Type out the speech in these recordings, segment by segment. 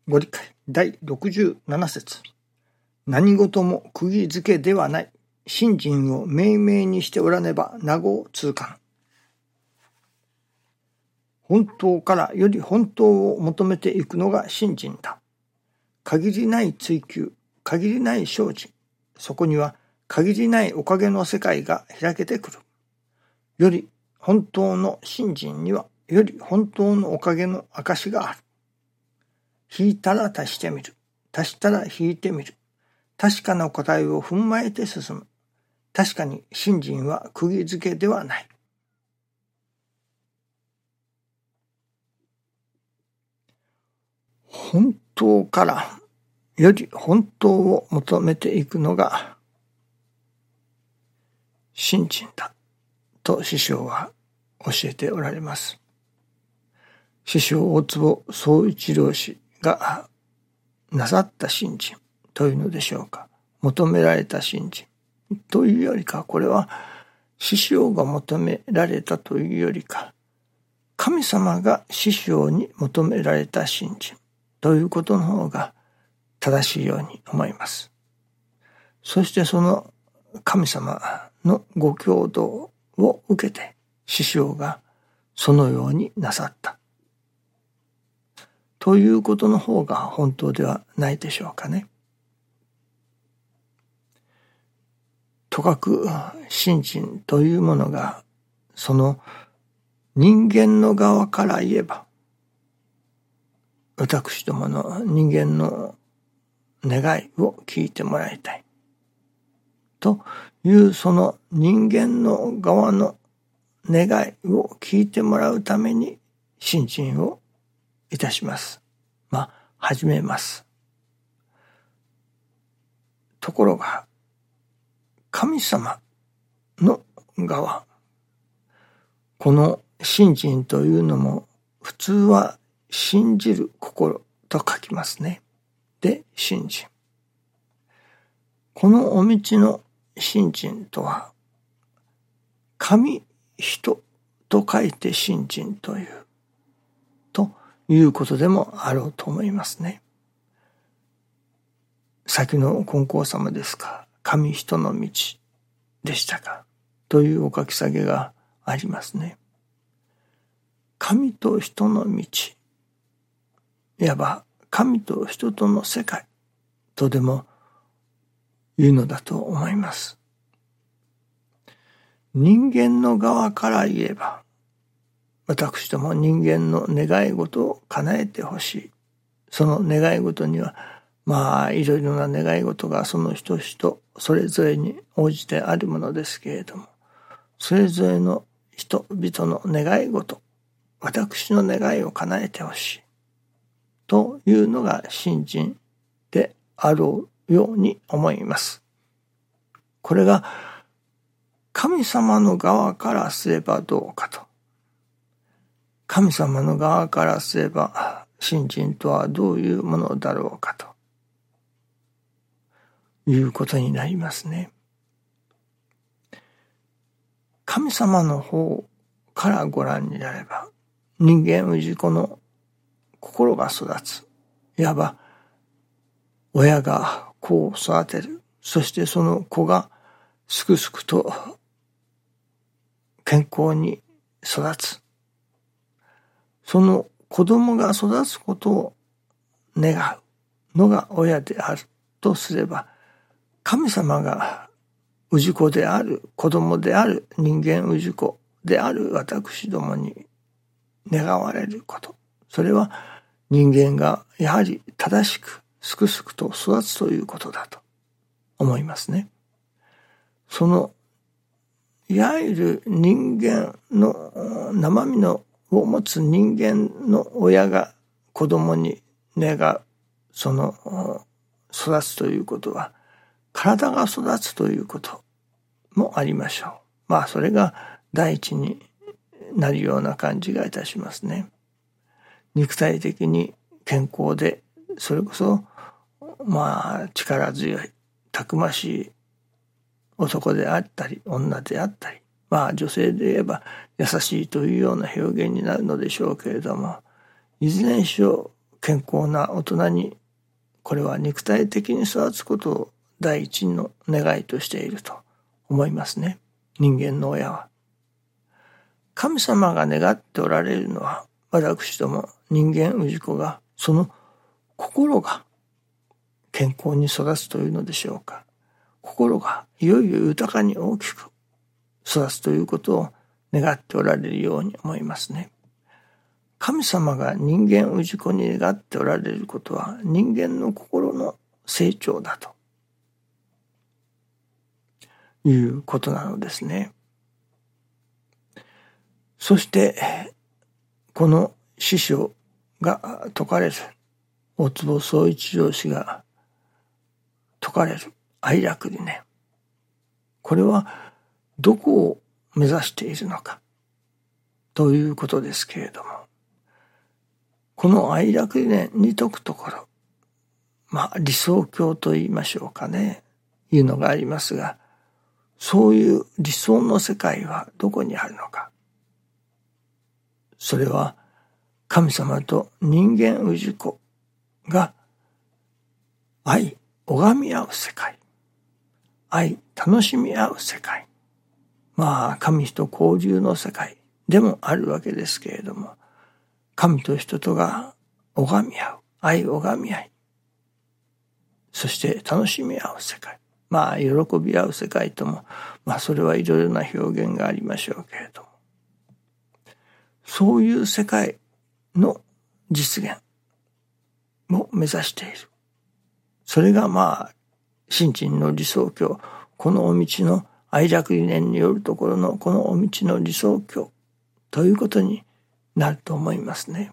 ご理解第67節。何事も釘付けではない。信心を明々にしておらねば名護を痛感。本当からより本当を求めていくのが信心だ。限りない追求、限りない精進、そこには限りないおかげの世界が開けてくる。より本当の信心にはより本当のおかげの証がある。引いたら足してみる。足したら引いてみる。確かな答えを踏まえて進む。確かに信心は釘付けではない。本当からより本当を求めていくのが信心だと師匠は教えておられます。師匠大坪宗一郎氏がなさった信心というのでしょうか。求められた信心というよりか、これは師匠が求められたというよりか、神様が師匠に求められた信心ということの方が正しいように思います。そしてその神様のご教導を受けて師匠がそのようになさったということの方が本当ではないでしょうかね。とかく信心というものがその人間の側から言えば、私どもの人間の願いを聞いてもらいたいというその人間の側の願いを聞いてもらうために信心をいたします。始めます。ところが神様の側、この信心というのも普通は信じる心と書きますね。で、信心。このお道の信心とは、神人と書いて信心ということでもあろうと思いますね。先の金光様ですか、神人の道でしたかというお書き下げがありますね。神と人の道、いわば神と人との世界とでも言うのだと思います。人間の側から言えば、私ども人間の願い事を叶えてほしい。その願い事にはいろいろな願い事がその人々それぞれに応じてあるものですけれども、それぞれの人々の願い事、私の願いを叶えてほしいというのが信心であろうように思います。これが神様の側からすればどうかと。神様の側からすれば信心とはどういうものだろうかということになりますね。神様の方からご覧になれば、人間氏子の心が育つ。いわば親が子を育てる。そしてその子がすくすくと健康に育つ。その子供が育つことを願うのが親であるとすれば、神様が氏子である、子供である、人間氏子である私どもに願われること、それは人間がやはり正しくすくすくと育つということだと思いますね。そのいわゆる人間の生身のを持つ人間の親が子供に願う、その育つということは体が育つということもありましょう。それが第一になるような感じがいたしますね。肉体的に健康で、それこそ力強いたくましい男であったり女であったり、女性で言えば優しいというような表現になるのでしょうけれども、いずれにしろ健康な大人に、これは肉体的に育つことを第一の願いとしていると思いますね。人間の親は。神様が願っておられるのは、私ども人間氏子が、その心が健康に育つというのでしょうか。心がいよいよ豊かに大きく育つということを願っておられるように思いますね。神様が人間氏子に願っておられることは人間の心の成長だということなのですね。そしてこの師匠が説かれる、大坪宗一郎氏が説かれる愛楽理念、これはどこを目指しているのかということですけれども、この愛楽理念に説くところ、理想郷と言いましょうかね、いうのがありますが、そういう理想の世界はどこにあるのか。それは神様と人間氏子が愛、拝み合う世界、愛、楽しみ合う世界、神と交流の世界でもあるわけですけれども、神と人とが拝み合う、愛拝み合い、そして楽しみ合う世界、喜び合う世界とも、それはいろいろな表現がありましょうけれども、そういう世界の実現を目指している。それが信心の理想郷、このお道の愛楽理念によるところのこのお道の理想郷ということになると思いますね。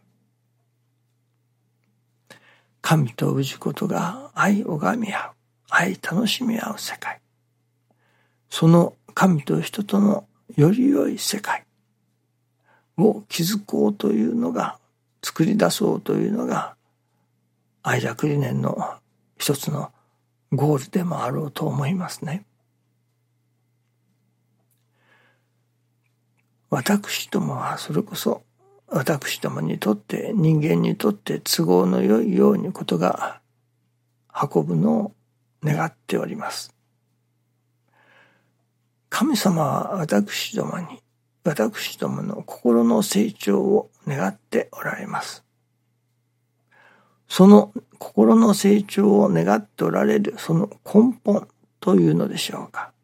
神と氏子とが愛拝み合う、愛楽しみ合う世界、その神と人とのより良い世界を築こうというのが、作り出そうというのが愛楽理念の一つのゴールでもあろうと思いますね。私どもはそれこそ私どもにとって、人間にとって都合の良いようにことが運ぶのを願っております。神様は私どもに、私どもの心の成長を願っておられます。その心の成長を願っておられるその根本というのでしょうか。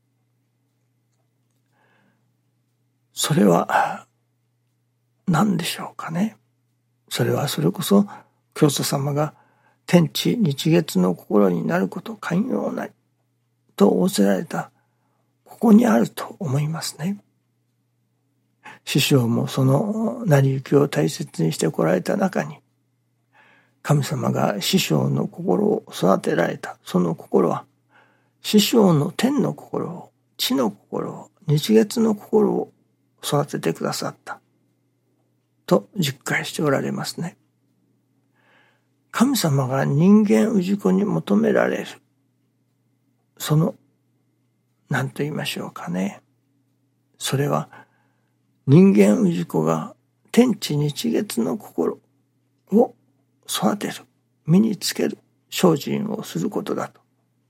それは何でしょうかね。それはそれこそ教祖様が天地日月の心になること寛容なりと仰せられた、ここにあると思いますね。師匠もその成り行きを大切にしてこられた中に、神様が師匠の心を育てられたその心は、師匠の天の心を、地の心を、日月の心を育ててくださったと実感しておられますね。神様が人間氏子に求められる、その何と言いましょうかね、それは人間氏子が天地日月の心を育てる、身につける精進をすることだと。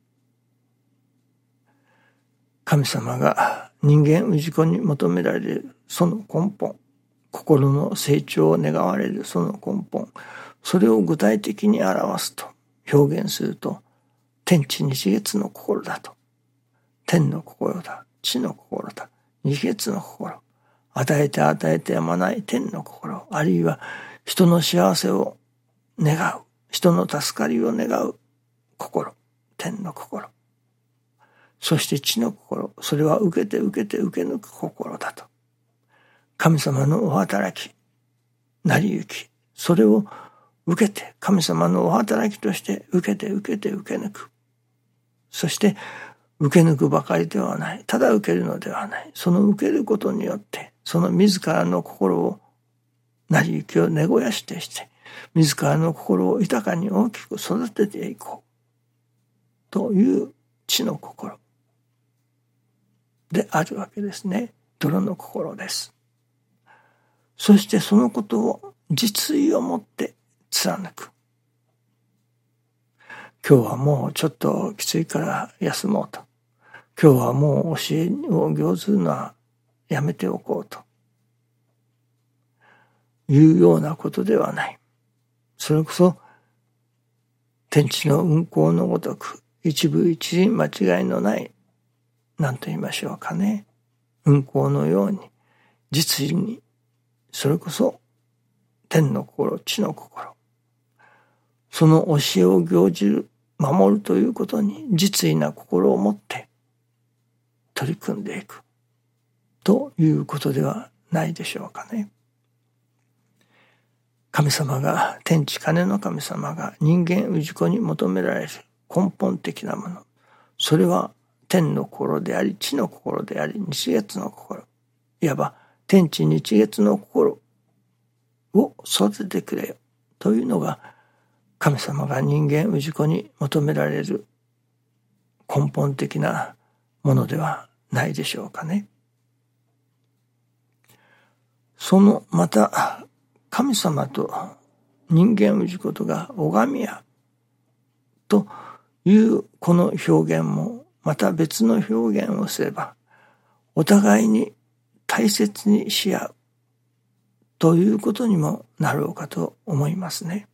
神様が人間氏子に求められるその根本、心の成長を願われるその根本、それを具体的に表すと、表現すると、天地日月の心だと。天の心だ、地の心だ、日月の心、与えて与えてやまない天の心、あるいは人の幸せを願う、人の助かりを願う心、天の心、そして地の心、それは受けて受けて受け抜く心だと。神様のお働き、成り行き、それを受けて、神様のお働きとして受けて受けて受け抜く。そして受け抜くばかりではない、ただ受けるのではない、その受けることによってその自らの心を、成り行きを根肥やして自らの心を豊かに大きく育てていこうという地の心であるわけですね。泥の心です。そしてそのことを実意をもって貫く。今日はもうちょっときついから休もうと。今日はもう教えを行ずるのはやめておこうというようなことではない。それこそ天地の運行のごとく一部一厘間違いのない何と言いましょうかね、運行のように実にそれこそ天の心地の心、その教えを行じる守るということに実意な心を持って取り組んでいくということではないでしょうかね。神様が、天地金の神様が人間氏子に求められる根本的なもの、それは天の心であり地の心であり日月の心、いわば天地日月の心を育ててくれよというのが神様が人間氏子に求められる根本的なものではないでしょうかね。そのまた神様と人間氏子とが拝み合うというこの表現もまた別の表現をすれば、お互いに大切にし合うということにもなろうかと思いますね。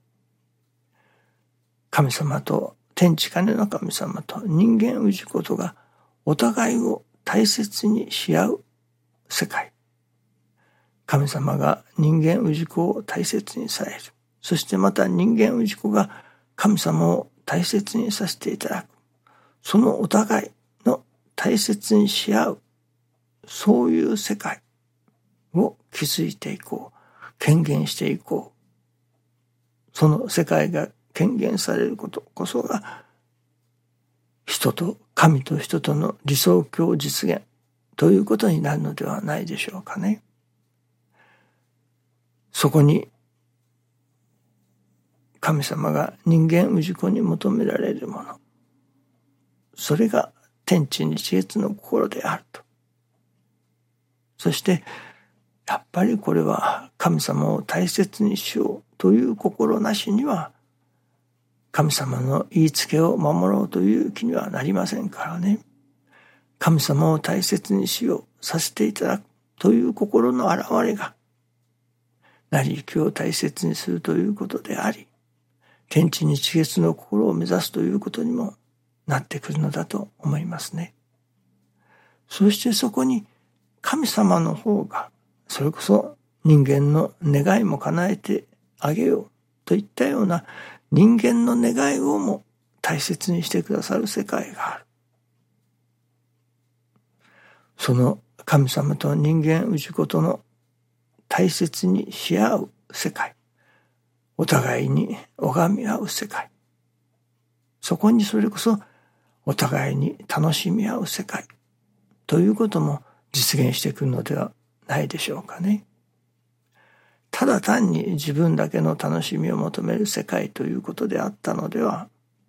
神様と天地金の神様と人間氏子とがお互いを大切にし合う世界。神様が人間氏子を大切にされる。そしてまた人間氏子が神様を大切にさせていただく。そのお互いの大切にし合う、そういう世界を築いていこう。権限していこう。その世界が権限されることこそが人と神と人との理想郷実現ということになるのではないでしょうかね。そこに神様が人間氏子に求められるもの、それが天地日月の心であると。そしてやっぱりこれは神様を大切にしようという心なしには神様の言いつけを守ろうという気にはなりませんからね。神様を大切にしよう、させていただくという心の現れが成り行きを大切にするということであり、天地日月の心を目指すということにもなってくるのだと思いますね。そしてそこに神様の方がそれこそ人間の願いも叶えてあげようといったような人間の願いをも大切にしてくださる世界がある。その神様と人間氏子との大切にし合う世界、お互いに拝み合う世界、そこにそれこそお互いに楽しみ合う世界ということも実現してくるのではないでしょうかね。ただ単に自分だけの楽しみを求める世界ということであったのでは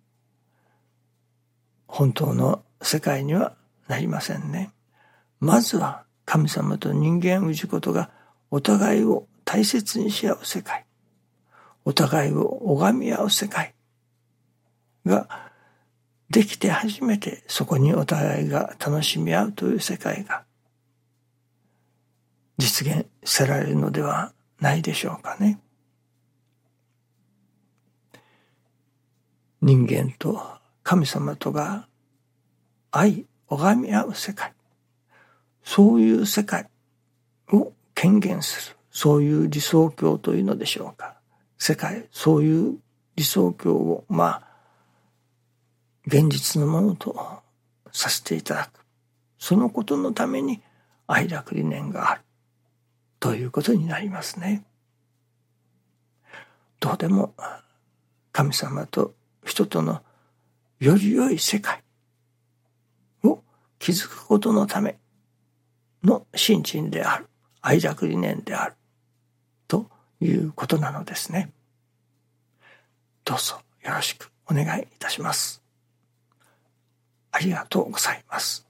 本当の世界にはなりませんね。まずは神様と人間氏子とがお互いを大切にし合う世界、お互いを拝み合う世界ができて初めてそこにお互いが楽しみ合うという世界が実現せられるのではないでしょうかね。人間と神様とが愛、拝み合う世界、そういう世界を権限する、そういう理想郷というのでしょうか。世界、そういう理想郷を現実のものとさせていただく。そのことのために愛楽理念があるということになりますね。どうでも神様と人とのより良い世界を築くことのための信心である、愛楽理念であるということなのですね。どうぞよろしくお願いいたします。ありがとうございます。